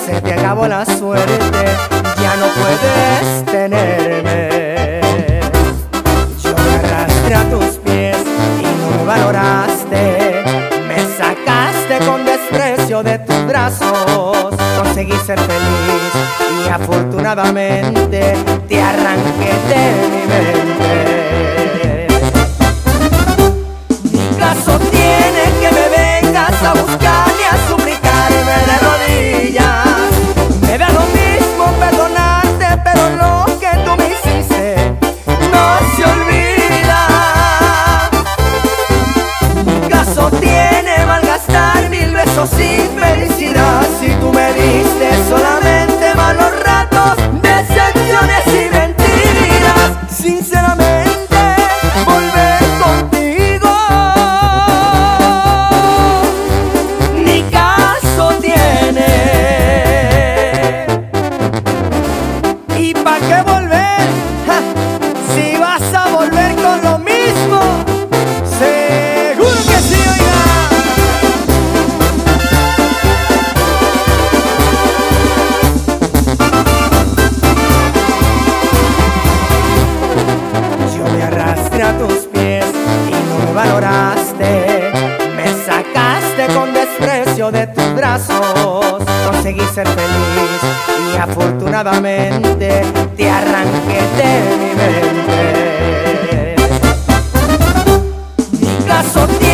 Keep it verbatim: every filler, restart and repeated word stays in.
se te acabó la suerte, ya no puedes tenerme. Yo me arrastré a tus pies y no me valoraste, me sacaste con desprecio de tus brazos. Conseguí ser feliz y afortunadamente te arranqué de mi mente. Ni caso tiene que me vengas a buscar y a suplicarme de rodillas. Me da lo mismo perdonarte, pero lo que tú me hiciste no se olvida. Ni caso tiene malgastar mil besos sin felicidad, si tú me diste solamente malos ratos, decepciones y mentiras. Sinceramente, volver contigo ni caso tiene. ¿Y pa' qué volver? Ja, si vas a volver con lo mismo, seguro que sí, oiga. A tus pies y no me valoraste, me sacaste con desprecio de tus brazos. Conseguí ser feliz y afortunadamente te arranqué de mi mente. Mi caso